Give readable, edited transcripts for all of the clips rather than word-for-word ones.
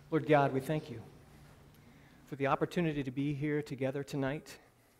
Lord God, we thank you for the opportunity to be here together tonight,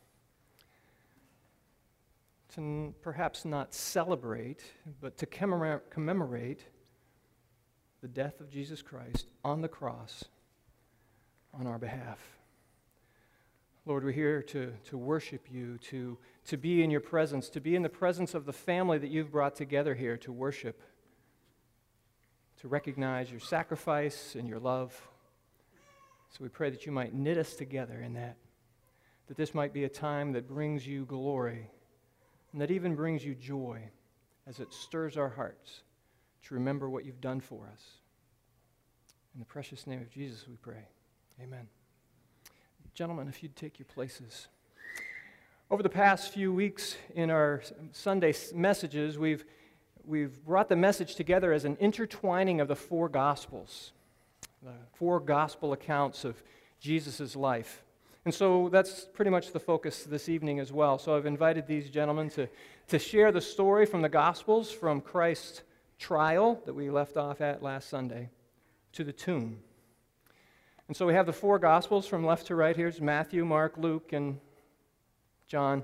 to perhaps not celebrate, but to commemorate the death of Jesus Christ on the cross on our behalf. Lord, we're here to worship you, to be in your presence, to be in the presence of the family that you've brought together here to worship, to recognize your sacrifice and your love. So we pray that you might knit us together in that this might be a time that brings you glory and that even brings you joy as it stirs our hearts to remember what you've done for us. In the precious name of Jesus we pray. Amen. Gentlemen, if you'd take your places. Over the past few weeks in our Sunday messages, we've brought the message together as an intertwining of the four Gospels, the four Gospel accounts of Jesus' life. And so that's pretty much the focus this evening as well. So I've invited these gentlemen to share the story from the Gospels, from Christ's trial that we left off at last Sunday, to the tomb. And so we have the four Gospels from left to right. Here's Matthew, Mark, Luke, and John.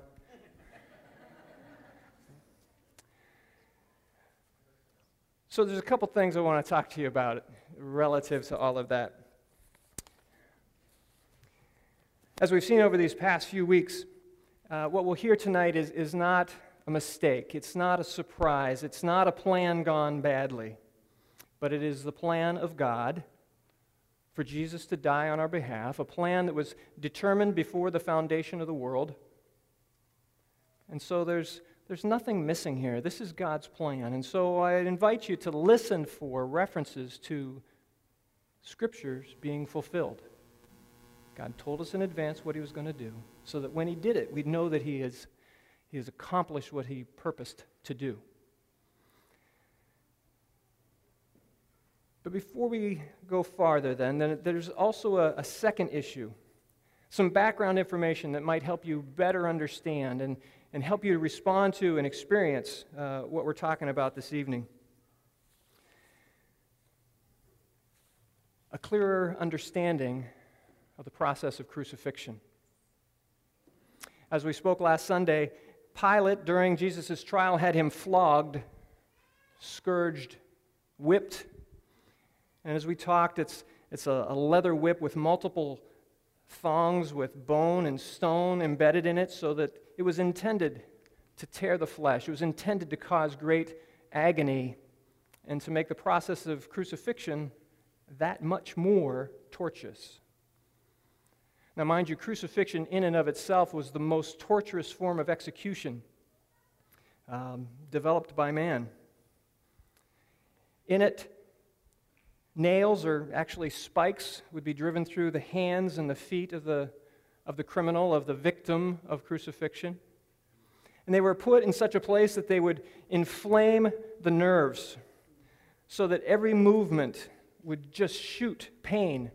So there's a couple things I want to talk to you about relative to all of that. As we've seen over these past few weeks, what we'll hear tonight is not a mistake. It's not a surprise. It's not a plan gone badly. But it is the plan of God for Jesus to die on our behalf, a plan that was determined before the foundation of the world. And so there's nothing missing here. This is God's plan. And so I invite you to listen for references to Scriptures being fulfilled. God told us in advance what he was going to do, so that when he did it, we'd know that he has accomplished what he purposed to do. But before we go farther then there's also a second issue, some background information that might help you better understand and help you to respond to and experience what we're talking about this evening. A clearer understanding of the process of crucifixion. As we spoke last Sunday, Pilate, during Jesus' trial, had him flogged, scourged, whipped. And as we talked, it's a leather whip with multiple thongs with bone and stone embedded in it, so that it was intended to tear the flesh. It was intended to cause great agony and to make the process of crucifixion that much more torturous. Now, mind you, crucifixion in and of itself was the most torturous form of execution developed by man. In it, nails, or actually spikes, would be driven through the hands and the feet of the criminal, of the victim of crucifixion. And they were put in such a place that they would inflame the nerves so that every movement would just shoot pain.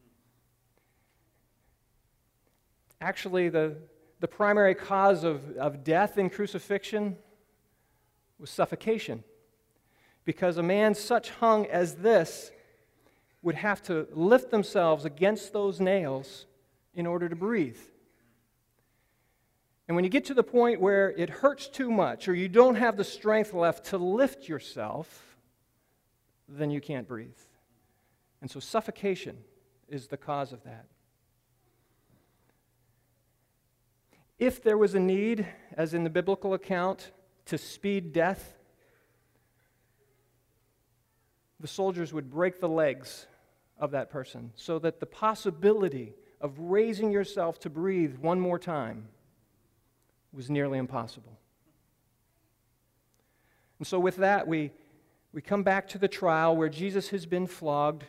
Actually, the primary cause of death in crucifixion was suffocation, because a man such hung as this would have to lift themselves against those nails in order to breathe. And when you get to the point where it hurts too much, or you don't have the strength left to lift yourself, then you can't breathe. And so suffocation is the cause of that. If there was a need, as in the biblical account, to speed death, the soldiers would break the legs of that person so that the possibility of raising yourself to breathe one more time was nearly impossible. And so with that, we come back to the trial where Jesus has been flogged.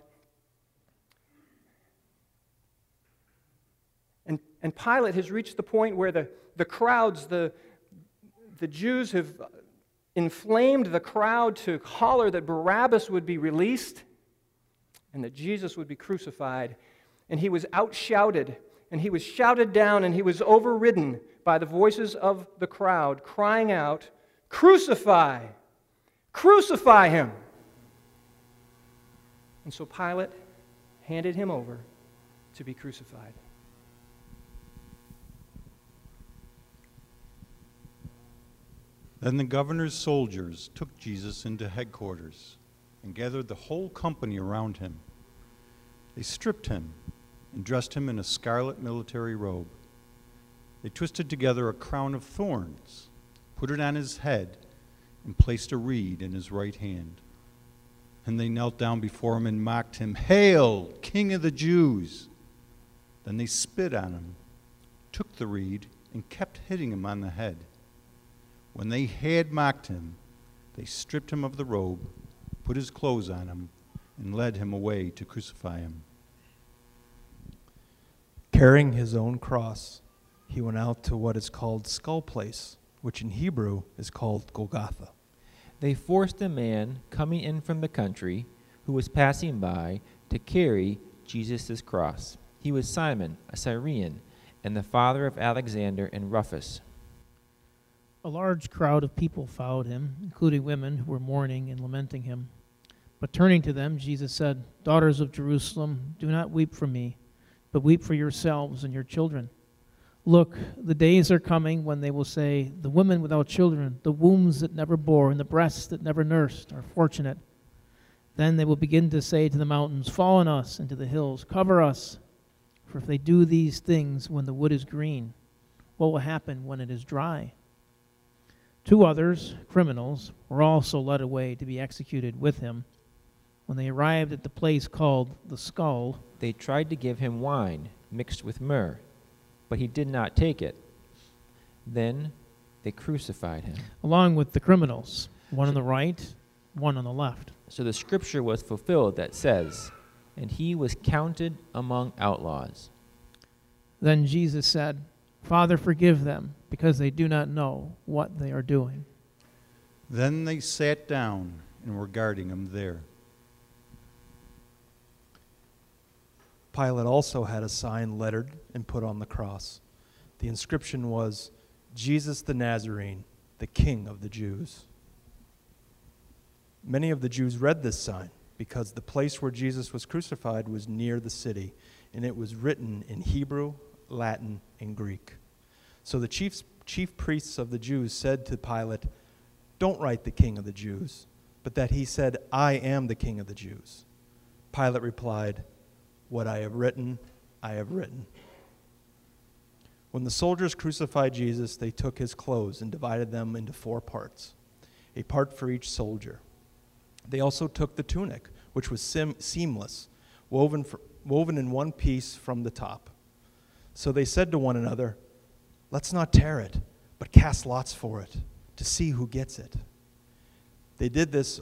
And Pilate has reached the point where the crowds, the Jews have inflamed the crowd to holler that Barabbas would be released and that Jesus would be crucified. And he was outshouted, and he was shouted down, and he was overridden by the voices of the crowd, crying out, "Crucify! Crucify him!" And so Pilate handed him over to be crucified. Then the governor's soldiers took Jesus into headquarters and gathered the whole company around him. They stripped him and dressed him in a scarlet military robe. They twisted together a crown of thorns, put it on his head, and placed a reed in his right hand. And they knelt down before him and mocked him, "Hail, King of the Jews!" Then they spit on him, took the reed, and kept hitting him on the head. When they had mocked him, they stripped him of the robe, put his clothes on him, and led him away to crucify him. Carrying his own cross, he went out to what is called Skull Place, which in Hebrew is called Golgotha. They forced a man coming in from the country who was passing by to carry Jesus' cross. He was Simon, a Cyrene, and the father of Alexander and Rufus. A large crowd of people followed him, including women who were mourning and lamenting him. But turning to them, Jesus said, "Daughters of Jerusalem, do not weep for me, but weep for yourselves and your children. Look, the days are coming when they will say, 'The women without children, the wombs that never bore, and the breasts that never nursed are fortunate.' Then they will begin to say to the mountains, 'Fall on us,' and to the hills, 'Cover us.' For if they do these things when the wood is green, what will happen when it is dry?" 2 others, criminals, were also led away to be executed with him. When they arrived at the place called the Skull, They tried to give him wine mixed with myrrh, but he did not take it. Then they crucified him. along with the criminals, one on the right, one on the left. So the scripture was fulfilled that says, "And he was counted among outlaws." Then Jesus said, "Father, forgive them, because they do not know what they are doing." Then they sat down and were guarding him there. Pilate also had a sign lettered and put on the cross. The inscription was, "Jesus the Nazarene, the King of the Jews." Many of the Jews read this sign because the place where Jesus was crucified was near the city, and it was written in Hebrew, Latin, and Greek. So the chief priests of the Jews said to Pilate, "Don't write the King of the Jews, but that he said, 'I am the King of the Jews.'" Pilate replied, "What I have written, I have written." When the soldiers crucified Jesus, they took his clothes and divided them into 4 parts, a part for each soldier. They also took the tunic, which was seamless, woven in one piece from the top. So they said to one another, "Let's not tear it, but cast lots for it, to see who gets it." They did this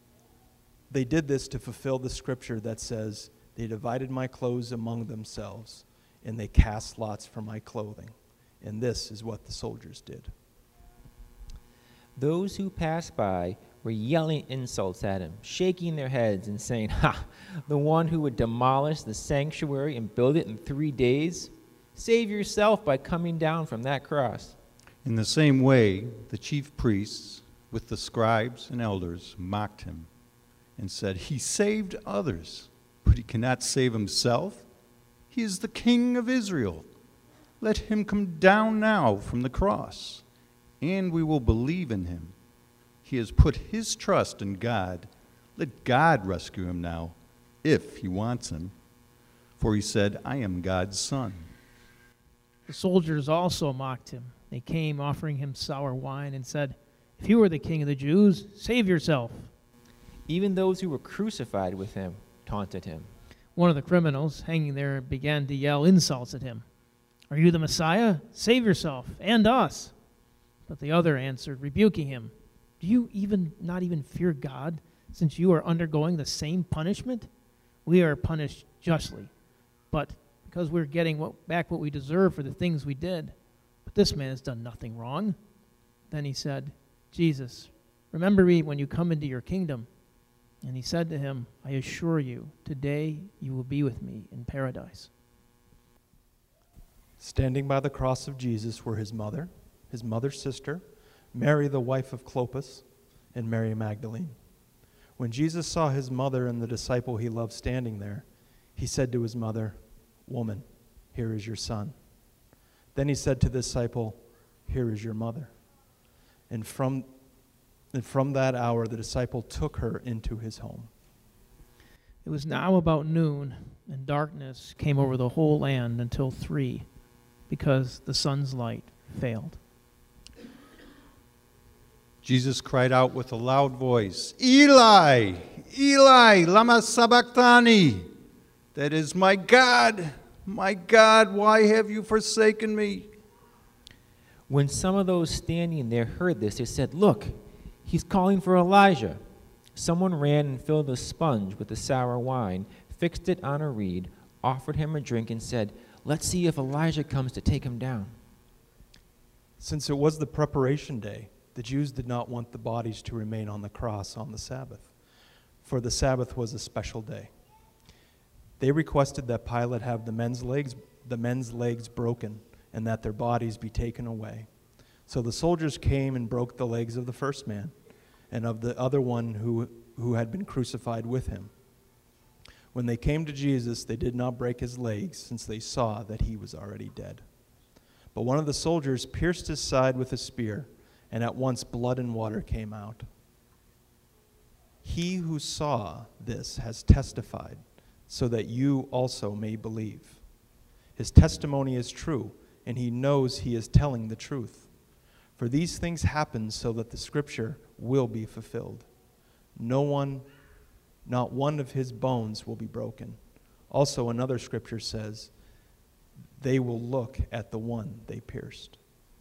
to fulfill the scripture that says, "They divided my clothes among themselves, and they cast lots for my clothing." And this is what the soldiers did. Those who passed by were yelling insults at him, shaking their heads and saying, "Ha! The one who would demolish the sanctuary and build it in 3 days? Save yourself by coming down from that cross." In the same way, the chief priests, with the scribes and elders, mocked him and said, "He saved others, but he cannot save himself. He is the King of Israel. Let him come down now from the cross, and we will believe in him. He has put his trust in God. Let God rescue him now, if he wants him. For he said, 'I am God's son.'" The soldiers also mocked him. They came offering him sour wine and said, "If you are the King of the Jews, save yourself." Even those who were crucified with him taunted him. One of the criminals hanging there began to yell insults at him. "Are you the Messiah? Save yourself and us." But the other answered, rebuking him, "Do you not even fear God, since you are undergoing the same punishment? We are punished justly, but because we're getting back what we deserve for the things we did. But this man has done nothing wrong." Then he said, "Jesus, remember me when you come into your kingdom." And he said to him, "I assure you, today you will be with me in paradise." Standing by the cross of Jesus were his mother's sister, Mary the wife of Clopas, and Mary Magdalene. When Jesus saw his mother and the disciple he loved standing there, He said to his mother, "Woman, here is your son." Then he said to the disciple, "Here is your mother." And from that hour, the disciple took her into his home. It was now about noon, and darkness came over the whole land until 3, because the sun's light failed. Jesus cried out with a loud voice, "Eli, Eli, lama sabachthani?" That is, my God, why have you forsaken me?" When some of those standing there heard this, they said, "Look, he's calling for Elijah." Someone ran and filled a sponge with the sour wine, fixed it on a reed, offered him a drink, and said, "Let's see if Elijah comes to take him down." Since it was the preparation day, the Jews did not want the bodies to remain on the cross on the Sabbath, for the Sabbath was a special day. They requested that Pilate have the men's legs broken and that their bodies be taken away. So the soldiers came and broke the legs of the first man and of the other one who had been crucified with him. When they came to Jesus, they did not break his legs, since they saw that he was already dead. But one of the soldiers pierced his side with a spear, and at once blood and water came out. He who saw this has testified, so that you also may believe. His testimony is true, and he knows he is telling the truth. For these things happen so that the scripture will be fulfilled. Not one of his bones will be broken. Also, another scripture says, they will look at the one they pierced.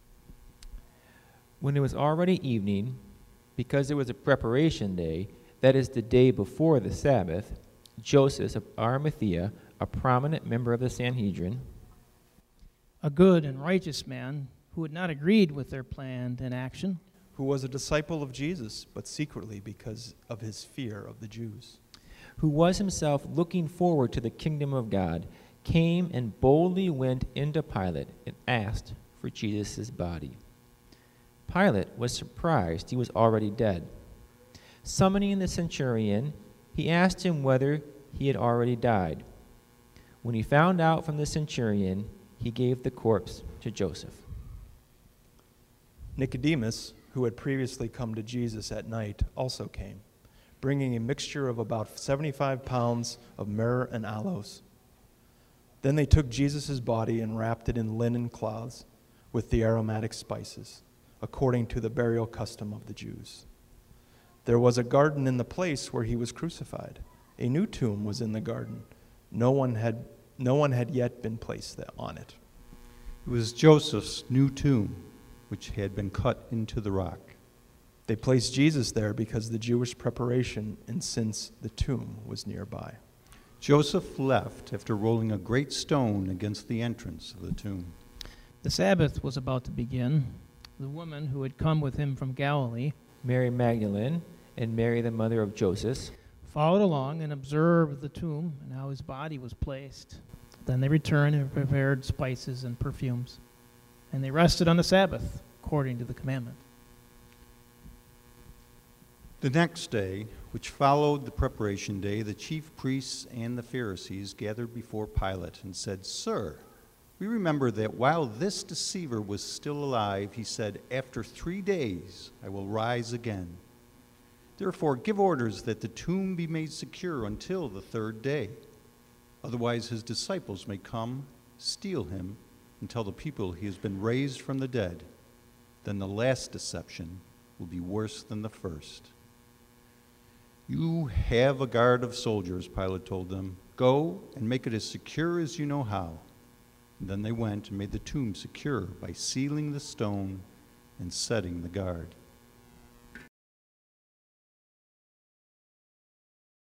When it was already evening, because it was a preparation day, that is the day before the Sabbath, Joseph of Arimathea, a prominent member of the Sanhedrin, A good and righteous man who had not agreed with their plan and action, who was a disciple of Jesus, but secretly because of his fear of the Jews, who was himself looking forward to the kingdom of God, came and boldly went into Pilate and asked for Jesus' body. Pilate was surprised he was already dead. Summoning the centurion, he asked him whether he had already died. When he found out from the centurion, he gave the corpse to Joseph. Nicodemus, who had previously come to Jesus at night, also came, bringing a mixture of about 75 pounds of myrrh and aloes. Then they took Jesus' body and wrapped it in linen cloths with the aromatic spices, according to the burial custom of the Jews. There was a garden in the place where he was crucified. A new tomb was in the garden. No one had yet been placed on it. It was Joseph's new tomb, which had been cut into the rock. They placed Jesus there because of the Jewish preparation and since the tomb was nearby. Joseph left after rolling a great stone against the entrance of the tomb. the Sabbath was about to begin. The woman who had come with him from Galilee, Mary Magdalene and Mary the mother of Joseph, followed along and observed the tomb and how his body was placed. Then they returned and prepared spices and perfumes. And they rested on the Sabbath, according to the commandment. The next day, which followed the preparation day, the chief priests and the Pharisees gathered before Pilate and said, "Sir, we remember that while this deceiver was still alive, he said, 'After 3 days I will rise again.' Therefore, give orders that the tomb be made secure until the 3rd day. Otherwise his disciples may come, steal him, and tell the people he has been raised from the dead. Then the last deception will be worse than the first." "You have a guard of soldiers," Pilate told them. "Go and make it as secure as you know how." And then they went and made the tomb secure by sealing the stone and setting the guard.